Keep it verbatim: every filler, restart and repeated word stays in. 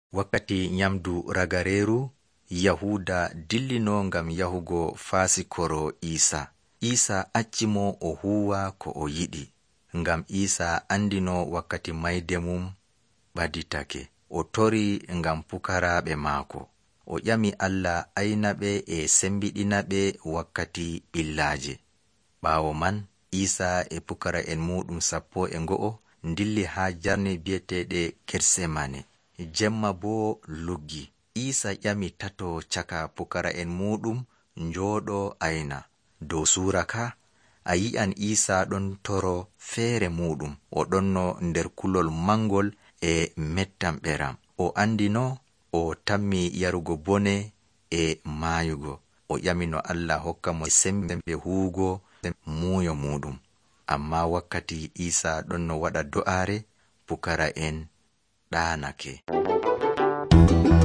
Wakkati nyamdu ragareru, Yahuda dillino ngam yahugo fasikoro Isa. Isa accimo o huwa ko o yiɗi, ngam Isa andino wakkati mayde mum ɓaditake. O tori ngam pukaraɓe maako. O ƴami Allah aynaɓe e sembiɗinaɓe wakkati ɓillaje. Ɓaawo man, Isa e pukara en muɗum sappo e ngo'o dilli ha jarne biyeteɗe Getsemane. Jemma bo luggi. Isa ƴami tato caka pukara en muɗum njooɗo ayna. Dow suura ka, a yi'an Isa ɗon toro feere muɗum. O ɗonno nder kulol mangol e mettam ɓeram. O andino o tammi yarugo bone e maayugo. O ƴamino Allah hokka mo sembe huugo muuyo muɗum. Amma wakkati Isa ɗonno waɗa do'aare, pukara en ɗaanake.